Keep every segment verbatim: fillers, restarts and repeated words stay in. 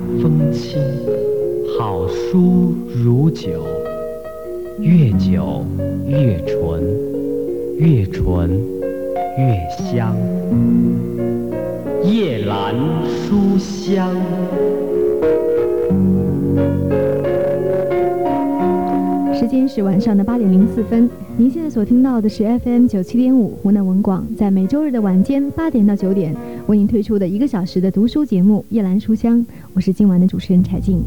风轻，好书如酒，越久越醇，越醇越香。夜阑书香。 时间是晚上的八点零四分，您现在所听到的是 F M 九七点五湖南文广，在每周日的晚间八点到九点为您推出的一个小时的读书节目《夜阑书香》，我是今晚的主持人柴静。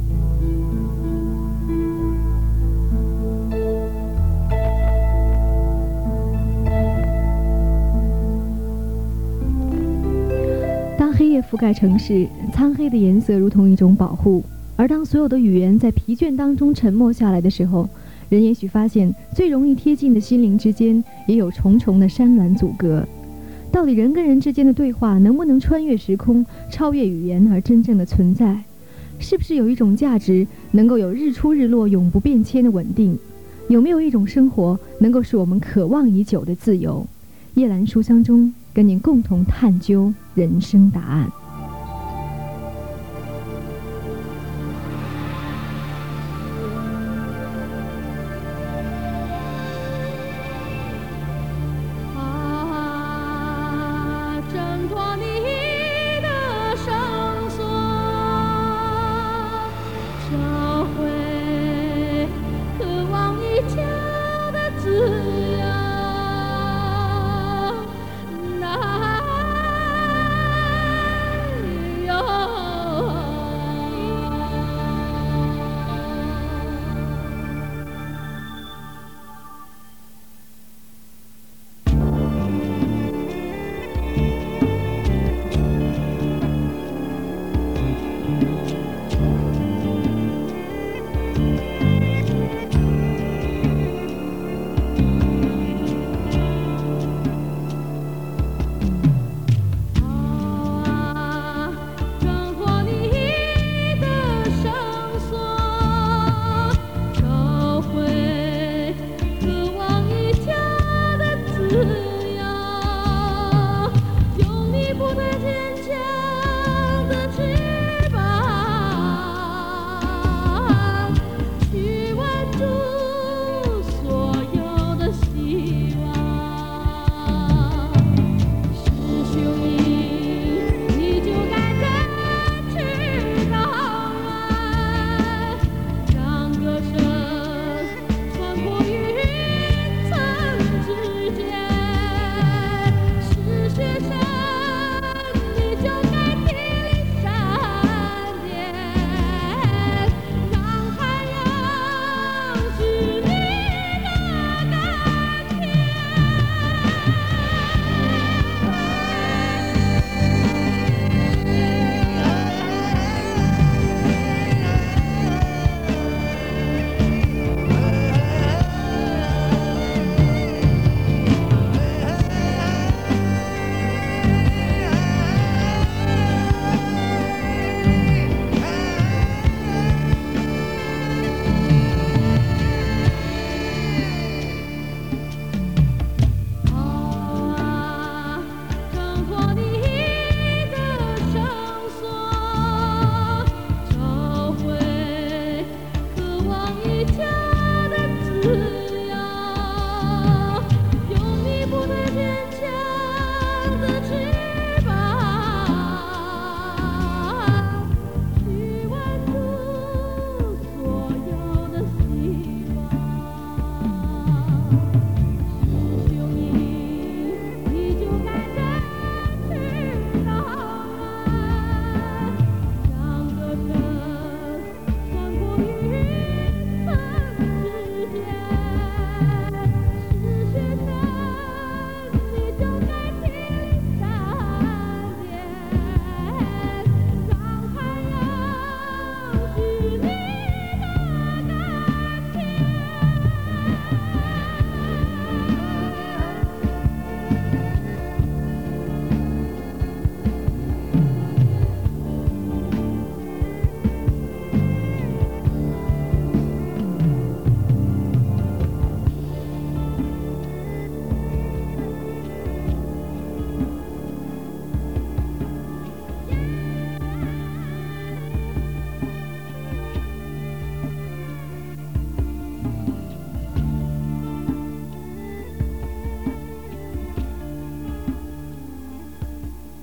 当黑夜覆盖城市，苍黑的颜色如同一种保护，而当所有的语言在疲倦当中沉默下来的时候，人也许发现最容易贴近的心灵之间也有重重的山峦阻隔。到底人跟人之间的对话能不能穿越时空，超越语言而真正的存在？是不是有一种价值能够有日出日落永不变迁的稳定？有没有一种生活能够使我们渴望已久的自由？夜阑书香中跟您共同探究人生答案。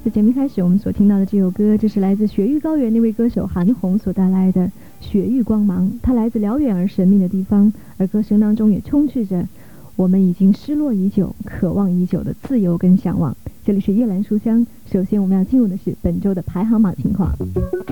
在节目开始，我们所听到的这首歌，这是来自雪域高原那位歌手韩红所带来的《雪域光芒》。它来自辽远而神秘的地方，而歌声当中也充斥着我们已经失落已久、渴望已久的自由跟向往。这里是夜阑书香，首先我们要进入的是本周的排行榜情况。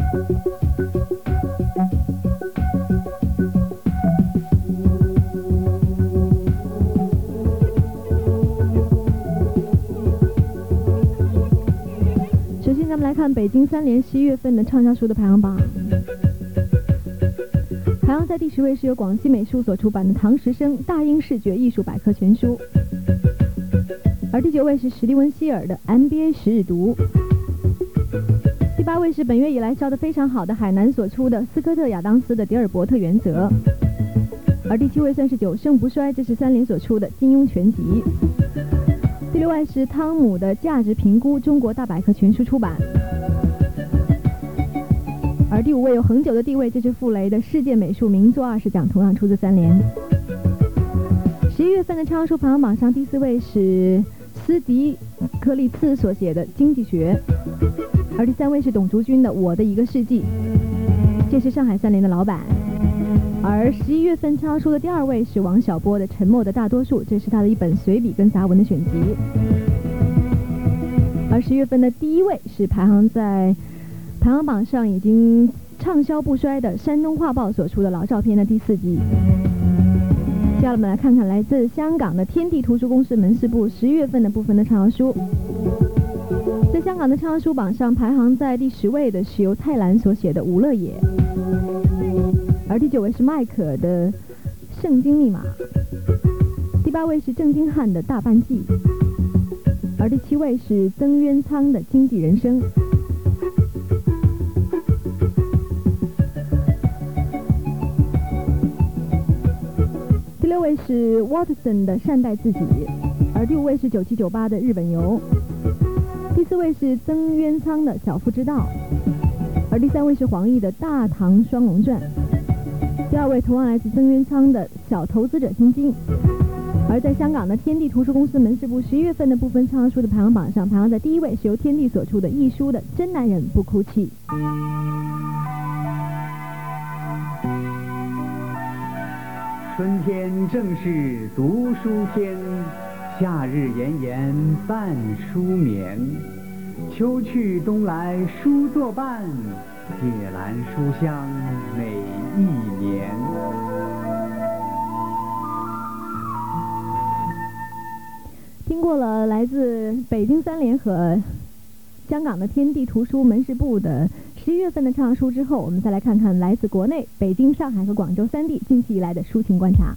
首先，咱们来看北京三联十一月份的畅销书的排行榜。排行在第十位是由广西美术所出版的唐时生《大英视觉艺术百科全书》，而第九位是史蒂文希尔的《M B A 十日读》，第八位是本月以来销得非常好的海南所出的斯科特亚当斯的《迪尔伯特原则》，而第七位算是久盛不衰，这是三联所出的《金庸全集》。第六位是汤姆的《价值评估中国大百科全书》出版，而第五位有恒久的地位，这是傅雷的《世界美术名作二十讲》，同样出自三联。十一月份的畅销书排行榜上，第四位是斯迪克利茨所写的《经济学》，而第三位是董竹君的《我的一个世纪》，这是上海三联的老板。而十一月份畅销书的第二位是王小波的《沉默的大多数》，这是他的一本随笔跟杂文的选集。而十月份的第一位是排行在排行榜上已经畅销不衰的山东画报所出的老照片的第四集。接下来我们来看看来自香港的天地图书公司门市部十一月份的部分的畅销书。在香港的畅销书榜上排行在第十位的是由蔡澜所写的《吴乐野》，而第九位是迈可的《圣经密码》，第八位是郑经翰的《大半记》，而第七位是曾渊仓的《经济人生》。第六位是 Watson 的《善待自己》，而第五位是九七九八的《日本游》，第四位是曾渊仓的《小夫之道》，而第三位是黄奕的《大唐双龙传》，第二位同样来自曾渊仓的《小投资者心经》。而在香港的天地图书公司门市部十一月份的部分畅销书的排行榜上，排行在第一位是由天地所出的一书的《真男人不哭泣》。 春天正是读书天，夏日炎炎半书眠。秋去冬来书作伴，夜阑书香每一年。 听过了来自北京三联和香港的天地图书门市部的十一月份的畅销书之后，我们再来看看来自国内北京、上海和广州三地近期以来的抒情观察。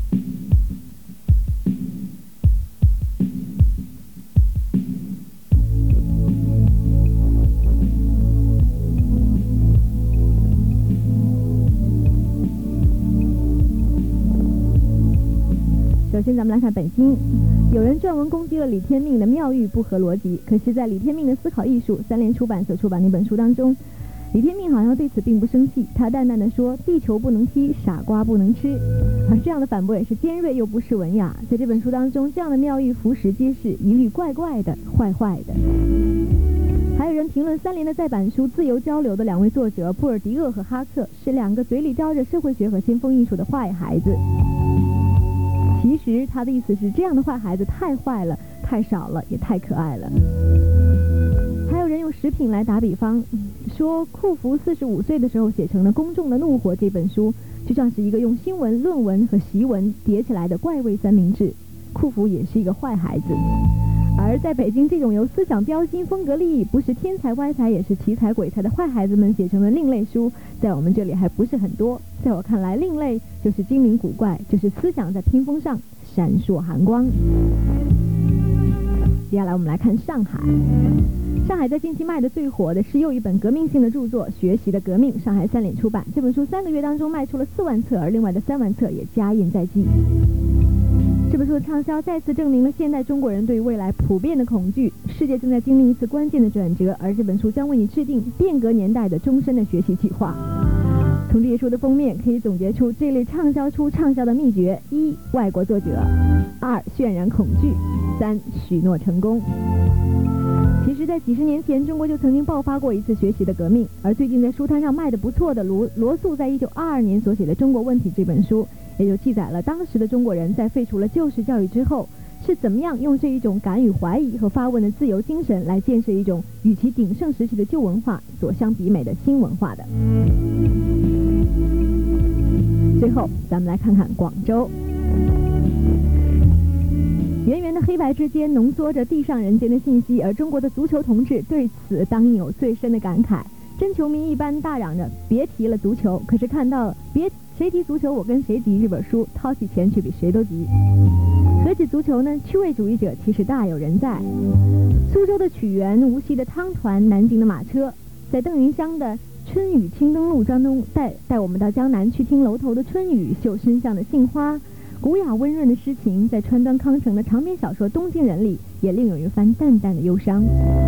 首先咱们来看本心，有人撰文攻击了李天命的妙语不合逻辑，可是在李天命的思考艺术三联出版所出版那本书当中，李天命好像对此并不生气，他淡淡的说地球不能踢，傻瓜不能吃，而这样的反驳也是尖锐又不失文雅。在这本书当中，这样的妙语浮实皆是，一律怪怪的坏坏的。还有人评论三联的再版书《自由交流》的两位作者布尔迪厄和哈克是两个嘴里叼着社会学和先锋艺术的坏孩子，其实他的意思是这样的坏孩子太坏了，太少了，也太可爱了。还有人用食品来打比方，说库弗四十五岁的时候写成了《公众的怒火》这本书，就像是一个用新闻、论文和习文叠起来的怪味三明治。库弗也是一个坏孩子。而在北京，这种由思想标新、风格立异，不是天才歪才也是奇才鬼才的坏孩子们写成的另类书，在我们这里还不是很多。在我看来，另类就是精灵古怪，就是思想在屏风上闪烁寒光。接下来我们来看上海。上海在近期卖的最火的是又一本革命性的著作《学习的革命》，上海三联出版。这本书三个月当中卖出了四万册，而另外的三万册也加印在即。这本书的畅销再次证明了现代中国人对于未来普遍的恐惧。世界正在经历一次关键的转折，而这本书将为你制定变革年代的终身的学习计划。从这些书的封面可以总结出这类畅销书畅销的秘诀：一、外国作者；二、渲染恐惧；三、许诺成功。其实实在几十年前，中国就曾经爆发过一次学习的革命。而最近在书摊上卖得不错的罗罗素在一九二二年所写的《中国问题》这本书，也就记载了当时的中国人在废除了旧式教育之后，是怎么样用这一种敢于怀疑和发问的自由精神来建设一种与其鼎盛时期的旧文化所相比美的新文化的。最后，咱们来看看广州。圆圆的黑白之间浓缩着地上人间的信息，而中国的足球同志对此当应有最深的感慨。真球迷一般大嚷着别提了足球，可是看到别谁提足球我跟谁急这本书，掏起钱去比谁都急。何止足球呢？趣味主义者其实大有人在。苏州的曲园，无锡的汤团，南京的马车，在邓云香的春雨青灯路当中带带我们到江南去听楼头的春雨，嗅深巷的杏花。古雅温润的诗情，在川端康成的长篇小说《东京人》里，也另有一番淡淡的忧伤。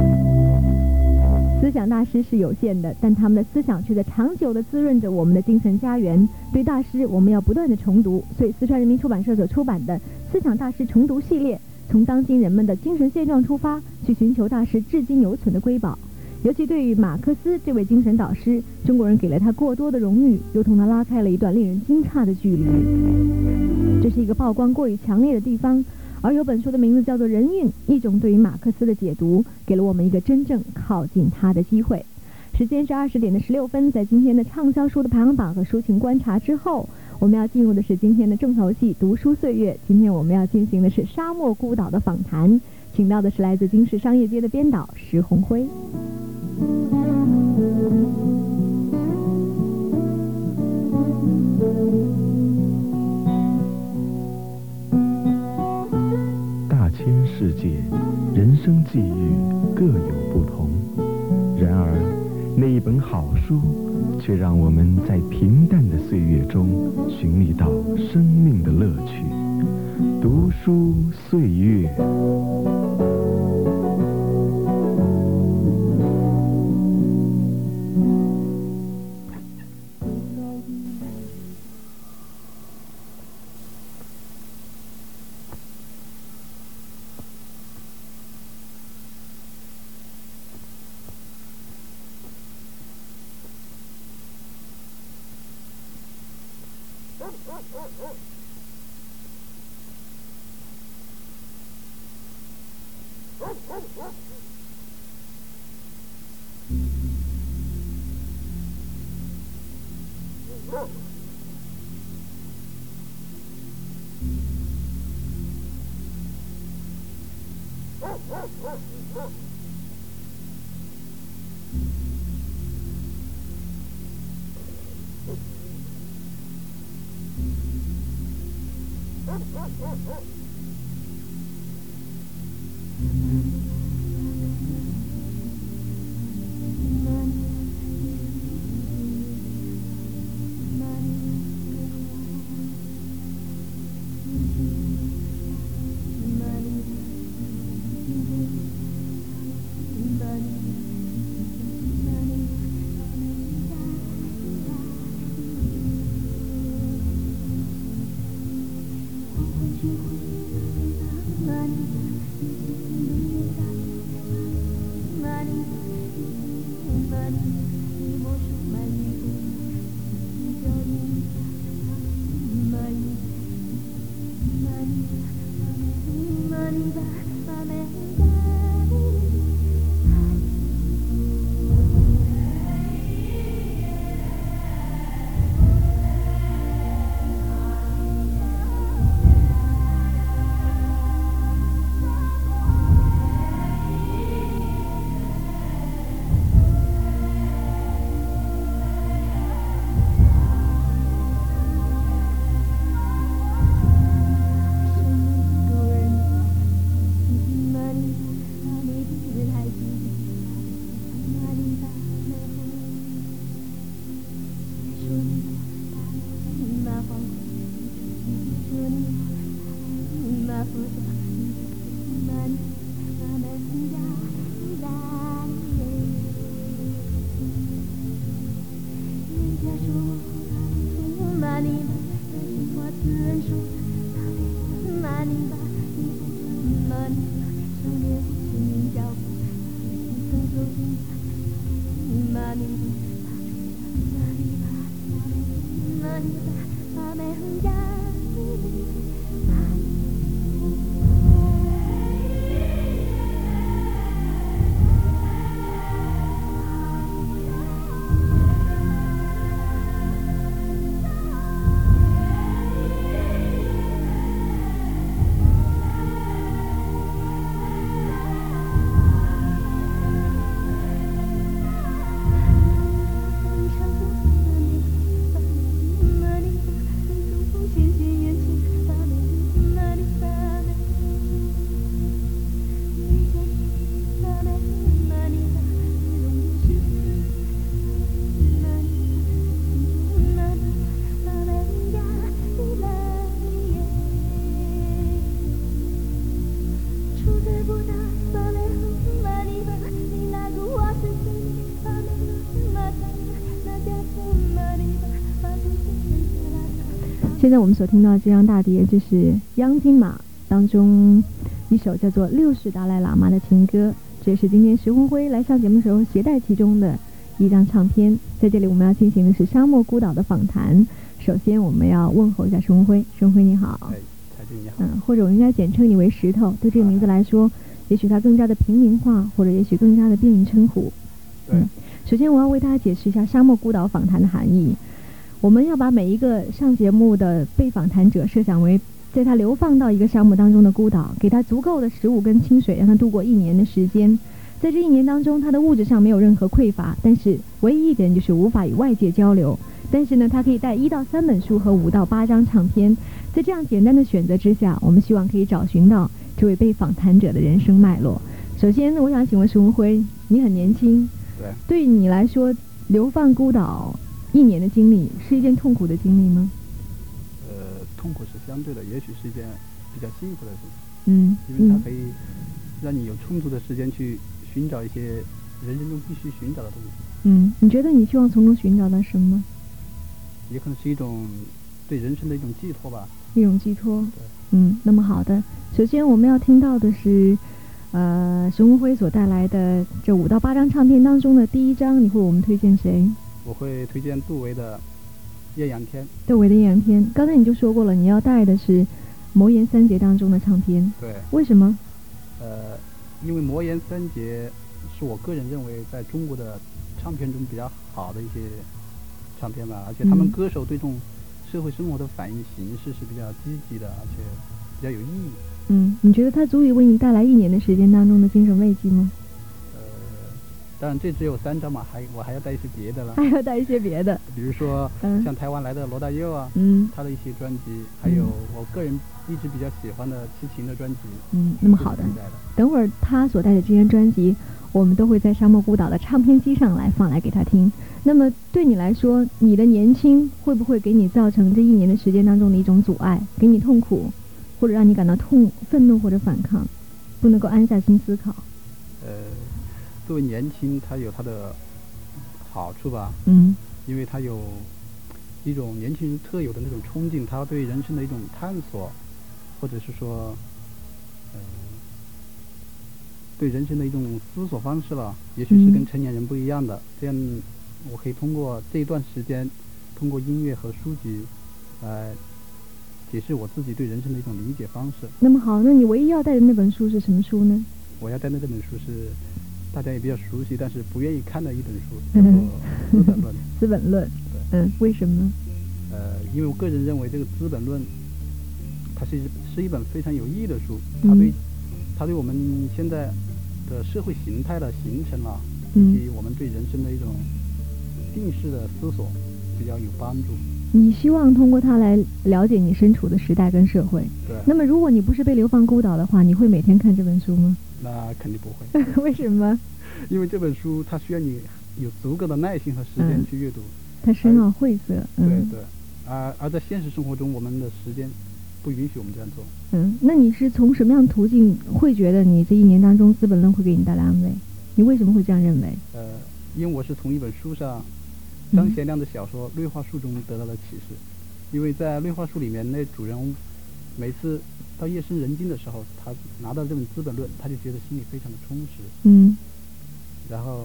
思想大师是有限的，但他们的思想却在长久地滋润着我们的精神家园。对大师，我们要不断地重读。所以，四川人民出版社所出版的《思想大师重读系列》，从当今人们的精神现状出发，去寻求大师至今犹存的瑰宝。尤其对于马克思这位精神导师，中国人给了他过多的荣誉，又同他拉开了一段令人惊诧的距离。这是一个曝光过于强烈的地方，而有本书的名字叫做《人韵》，一种对于马克思的解读，给了我们一个真正靠近他的机会。时间是二十点的十六分，在今天的畅销书的排行榜和抒情观察之后，我们要进入的是今天的重头戏——读书岁月。今天我们要进行的是沙漠孤岛的访谈，请到的是来自京市商业街的编导石红辉。 大千世界，人生际遇各有不同，然而那一本好书却让我们在平淡的岁月中寻觅到生命的乐趣。读书岁月。 现在我们所听到这张大碟就是央金马当中一首叫做《六世达赖喇嘛的情歌》，这是今天石红辉来上节目的时候携带其中的一张唱片。在这里我们要进行的是沙漠孤岛的访谈。首先我们要问候一下石红辉，石红辉你好。 哎，彩俊你好。 嗯，或者我们应该简称你为石头，对这个名字来说，也许它更加的平民化，或者也许更加的便于称呼。 对。 嗯，首先我要为大家解释一下沙漠孤岛访谈的含义。我们要把每一个上节目的被访谈者设想为在他流放到一个沙漠当中的孤岛，给他足够的食物跟清水，让他度过一年的时间。在这一年当中，他的物质上没有任何匮乏，但是唯一一点就是无法与外界交流。但是呢，他可以带一到三本书和五到八张唱片。在这样简单的选择之下，我们希望可以找寻到这位被访谈者的人生脉络。首先呢，我想请问石文辉，你很年轻， 对， 对于你来说，流放孤岛一年的经历是一件痛苦的经历吗？ 呃，痛苦是相对的，也许是一件比较幸福的事情。 嗯， 因为它可以让你有充足的时间去寻找一些人生中必须寻找的东西。 嗯，你觉得你希望从中寻找到什么？ 也可能是一种对人生的一种寄托吧。 一种寄托。 对。 嗯，那么好的，首先我们要听到的是，呃，石文辉所带来的这五到八张唱片当中的第一张，你会为我们推荐谁？ 我会推荐杜维的《艳阳天》。 杜维的《艳阳天》，刚才你就说过了，你要带的是魔岩三杰当中的唱片。 对。 为什么？ 呃，因为魔岩三杰是我个人认为在中国的唱片中比较好的一些唱片吧，而且他们歌手对这种社会生活的反应形式是比较积极的，而且比较有意义。 嗯，你觉得它足以为你带来一年的时间当中的精神慰藉吗？ 当然，这只有三张嘛，还我还要带一些别的了。 还要带一些别的， 比如说、嗯、像台湾来的罗大佑啊， 嗯， 他的一些专辑，还有我个人一直比较喜欢的齐秦的专辑。 嗯，那么好的，等会儿他所带的这张专辑，我们都会在沙漠孤岛的唱片机上来放来给他听。那么对你来说，你的年轻会不会给你造成这一年的时间当中的一种阻碍，给你痛苦，或者让你感到痛、愤怒或者反抗，不能够安下心思考？ 呃。作为年轻，它有它的好处吧， 嗯， 因为它有一种年轻人特有的那种冲劲，他对人生的一种探索，或者是说，呃，对人生的一种思索方式了，也许是跟成年人不一样的。嗯、这样，我可以通过这一段时间，通过音乐和书籍，来解释我自己对人生的一种理解方式。 那么好，那你唯一要带的那本书是什么书呢？ 我要带的那本书是。大家也比较熟悉，但是不愿意看的一本书，叫做《资本论》。 资本论，嗯，为什么？ 呃，因为我个人认为这个《资本论》，它是是一本非常有意义的书，它对、嗯、它对我们现在的社会形态的形成啊，以及我们对人生的一种定式的思索比较有帮助。 你希望通过它来了解你身处的时代跟社会。 对。 那么，如果你不是被流放孤岛的话，你会每天看这本书吗？ 那肯定不会。 为什么？ 因为这本书它需要你有足够的耐心和时间去阅读。嗯、 它深奥晦涩。 嗯、对对。而而在现实生活中，我们的时间不允许我们这样做。 嗯，那你是从什么样的途径会觉得你这一年当中《资本论》会给你带来安慰？你为什么会这样认为？ 呃，因为我是从一本书上，张贤亮的小说《绿化树》中得到了启示。因为在《绿化树》里面，那主人翁每次到夜深人静的时候，他拿到这本《资本论》，他就觉得心里非常的充实。 嗯， 然后，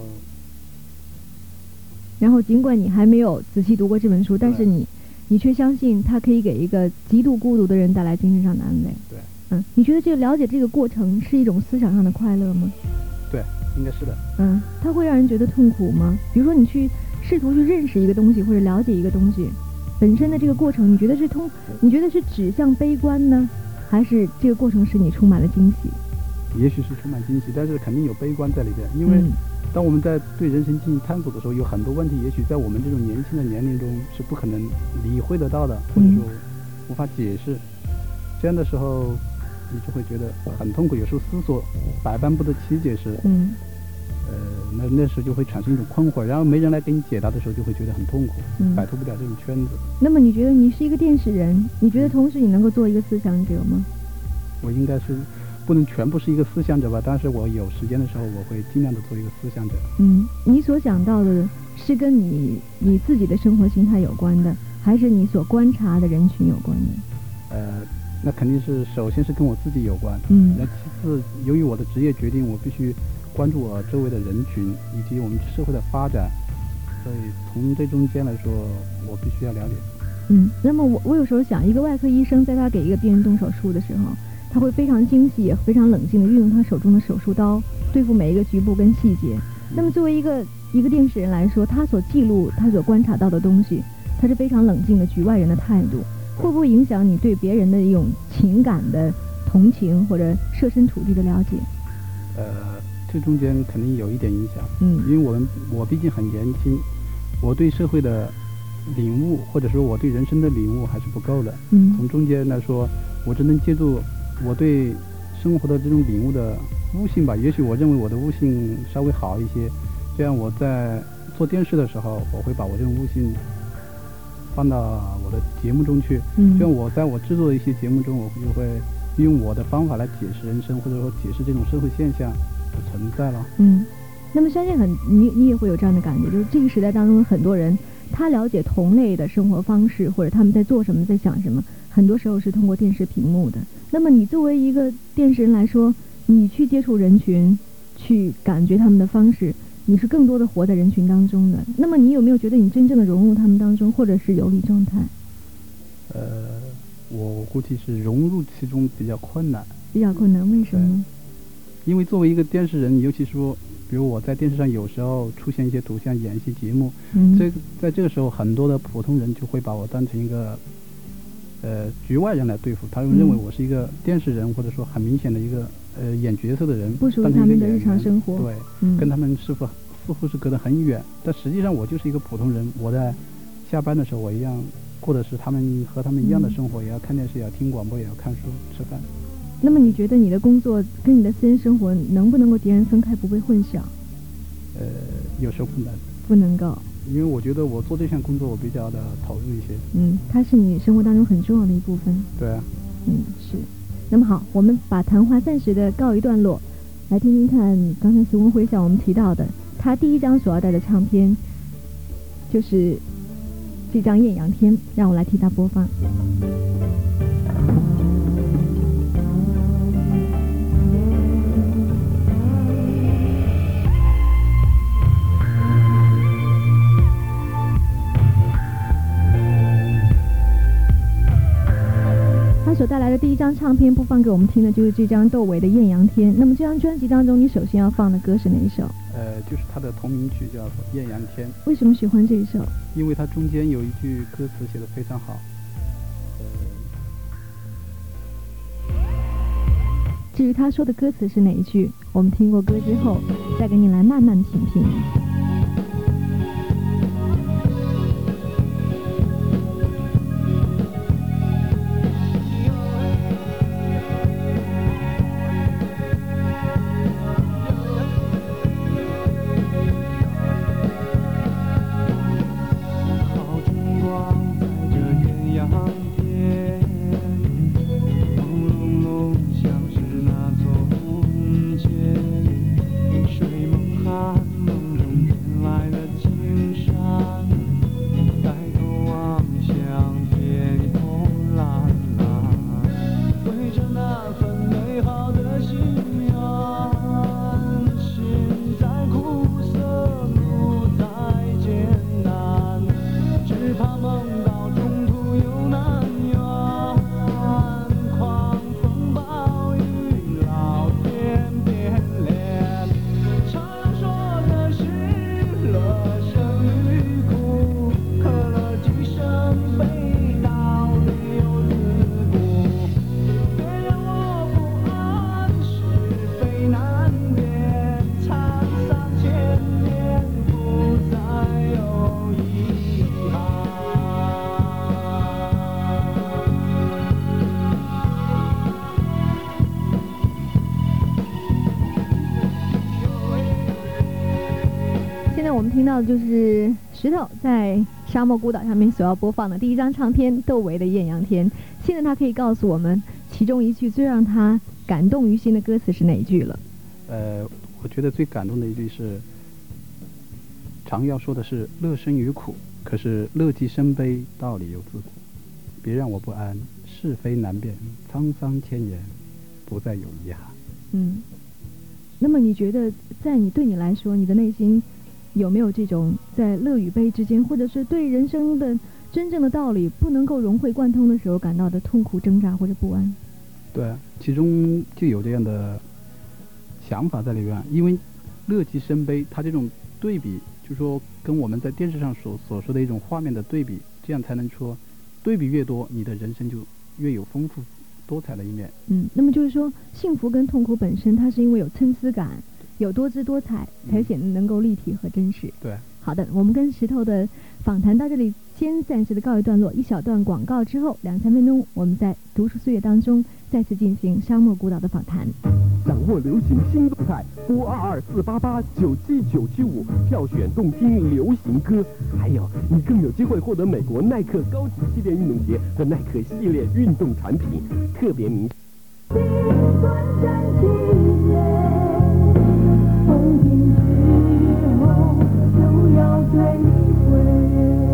然后尽管你还没有仔细读过这本书，但是你你却相信它可以给一个极度孤独的人带来精神上的安慰。 对， 嗯，你觉得这个了解这个过程是一种思想上的快乐吗？ 对，应该是的。 嗯，它会让人觉得痛苦吗？比如说你去试图去认识一个东西或者了解一个东西本身的这个过程，你觉得是通，你觉得是指向悲观呢，还是这个过程使你充满了惊喜？ 也许是充满惊喜，但是肯定有悲观在里边。因为当我们在对人生进行探索的时候，有很多问题，也许在我们这种年轻的年龄中是不可能理会得到的，或者说无法解释。这样的时候，你就会觉得很痛苦，有时候思索百般不得其解时， 嗯， 呃，那那时候就会产生一种困惑，然后没人来给你解答的时候，就会觉得很痛苦， 嗯， 摆脱不了这种圈子。 那么你觉得你是一个电视人，你觉得同时你能够做一个思想者吗？ 我应该是不能全部是一个思想者吧，但是我有时间的时候，我会尽量的做一个思想者。 嗯，你所想到的是跟你你自己的生活形态有关的，还是你所观察的人群有关的？ 呃，那肯定是首先是跟我自己有关， 嗯， 那其次，由于我的职业决定，我必须关注我周围的人群以及我们社会的发展，所以从这中间来说，我必须要了解。 嗯，那么我我有时候想，一个外科医生在他给一个病人动手术的时候，他会非常精细也非常冷静地运用他手中的手术刀对付每一个局部跟细节。那么作为一个一个电视人来说，他所记录他所观察到的东西，他是非常冷静的局外人的态度，会不会影响你对别人的一种情感的同情或者设身处地的了解？ 呃，这中间肯定有一点影响， 嗯， 因为我们我毕竟很年轻，我对社会的领悟或者说我对人生的领悟还是不够的。 嗯， 从中间来说，我只能借助我对生活的这种领悟的悟性吧，也许我认为我的悟性稍微好一些，这样我在做电视的时候，我会把我这种悟性放到我的节目中去， 嗯， 这样我在我制作的一些节目中，我就会用我的方法来解释人生，或者说解释这种社会现象的存在了。 嗯，那么相信很你你也会有这样的感觉，就是这个时代当中很多人他了解同类的生活方式，或者他们在做什么，在想什么，很多时候是通过电视屏幕的。那么你作为一个电视人来说，你去接触人群，去感觉他们的方式，你是更多的活在人群当中的。那么你有没有觉得你真正的融入他们当中，或者是游离状态？ 呃，我估计是融入其中比较困难。 比较困难，为什么呢？ 因为作为一个电视人，尤其说，比如我在电视上有时候出现一些图像，演一些节目， 嗯， 这个在这个时候，很多的普通人就会把我当成一个呃局外人来对付，他们认为我是一个电视人，或者说很明显的一个呃演角色的人， 不属于他们的日常生活， 对， 嗯， 跟他们是否似乎是隔得很远，但实际上我就是一个普通人，我在下班的时候，我一样过的是他们和他们一样的生活，嗯，也要看电视，也要听广播，也要看书、吃饭。 那么你觉得你的工作跟你的私人生活能不能够截然分开，不被混淆？ 呃，有时候不能， 不能够， 因为我觉得我做这项工作，我比较的投入一些。 嗯，它是你生活当中很重要的一部分。 对啊。 嗯，是。那么好，我们把谈话暂时的告一段落，来听听看刚才徐文辉向我们提到的，他第一张所要带的唱片就是这张《艳阳天》，让我来替他播放。他所带来的第一张唱片播放给我们听的就是这张窦唯的《艳阳天》。那么这张专辑当中，你首先要放的歌是哪一首？ 呃，就是他的同名曲叫做《艳阳天》。 为什么喜欢这一首？ 因为它中间有一句歌词写得非常好。呃， 至于他说的歌词是哪一句，我们听过歌之后，再给你来慢慢品评。 水梦寒梦中我们听到的就是石头在沙漠孤岛上面所要播放的第一张唱片《窦唯的艳阳天》。现在他可以告诉我们，其中一句最让他感动于心的歌词是哪一句了？ 呃，我觉得最感动的一句是，常要说的是乐生于苦，可是乐极生悲，道理又自古。别让我不安，是非难辨，沧桑千年，不再有遗憾。 嗯，那么你觉得，在你对你来说，你的内心有没有这种在乐与悲之间，或者是对人生的真正的道理不能够融会贯通的时候感到的痛苦挣扎或者不安？ 对，其中就有这样的想法在里面，因为乐极生悲，它这种对比，就是说跟我们在电视上所所说的一种画面的对比，这样才能说对比越多，你的人生就越有丰富多彩的一面。 嗯，那么就是说，幸福跟痛苦本身，它是因为有参差感，有多姿多彩，才显得能够立体和真实。 对， 好的，我们跟石头的访谈到这里先暂时的告一段落，一小段广告之后，两三分钟，我们在读书岁月当中再次进行沙漠孤岛的访谈。 掌握流行新动态，拨二二四八八九七九七五票选动听流行歌，还有你更有机会获得美国耐克高级系列运动鞋和耐克系列运动产品，特别明。风停之后就要追回。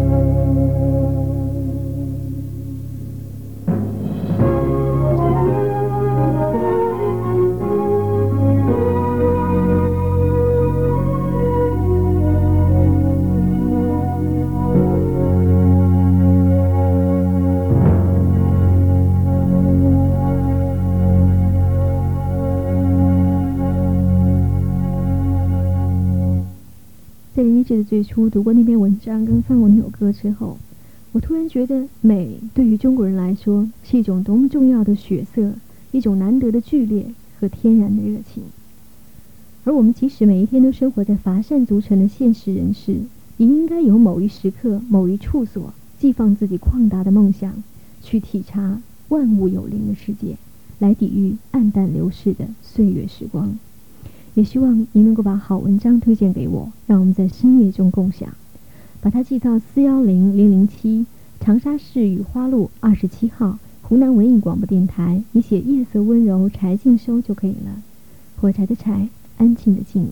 在人一志的最初读过那篇文章跟放过那首歌之后，我突然觉得美对于中国人来说是一种多么重要的血色，一种难得的剧烈和天然的热情。而我们即使每一天都生活在乏善足陈的现实人世，也应该有某一时刻某一处所寄放自己旷达的梦想，去体察万物有灵的世界，来抵御暗淡流逝的岁月时光。也希望您能够把好文章推荐给我，让我们在深夜中共享。把它寄到四幺零零零七长沙市雨花路二十七号湖南文艺广播电台，你写夜色温柔柴静收就可以了。火柴的柴，安静的静。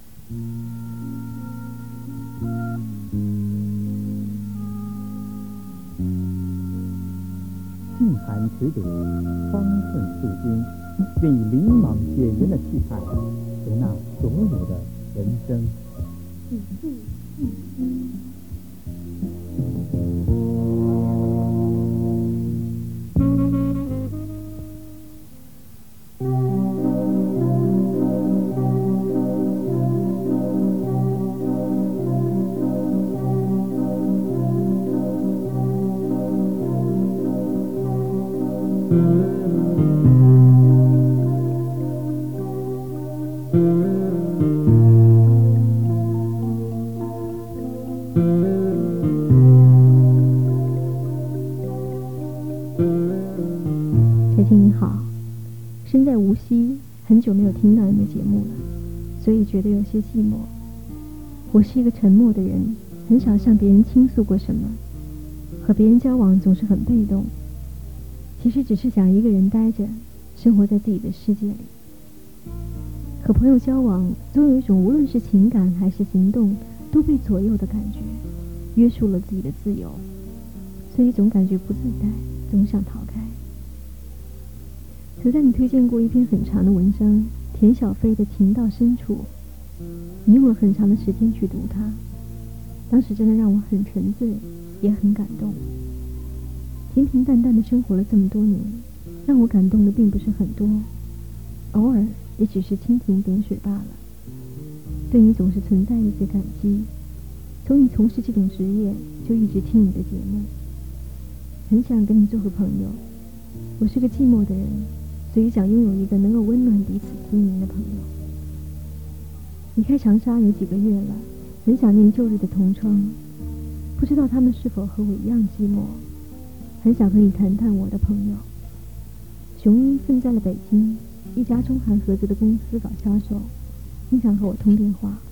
静寒持笃，方寸素经，愿以灵莽显人的气派，容纳所有的人生。 嗯嗯嗯嗯柴静你好，身在无锡，很久没有听到你的节目了，所以觉得有些寂寞。我是一个沉默的人，很少向别人倾诉过什么，和别人交往总是很被动，其实只是想一个人待着，生活在自己的世界里。和朋友交往，总有一种无论是情感还是行动都被左右的感觉，约束了自己的自由，所以总感觉不自在，总想逃开。曾在你推荐过一篇很长的文章，田小飞的《情到深处》，你用了很长的时间去读它，当时真的让我很沉醉， 也很感动。平平淡淡的生活了这么多年，让我感动的并不是很多，偶尔也只是蜻蜓点水罢了。对你总是存在一些感激，从你从事这种职业就一直听你的节目，很想跟你做个朋友。我是个寂寞的人，所以想拥有一个能够温暖彼此心灵的朋友。离开长沙有几个月了，很想念旧日的同窗，不知道他们是否和我一样寂寞，很想和你谈谈我的朋友。熊一分在了北京一家中韩合资的公司搞销售，经常和我通电话。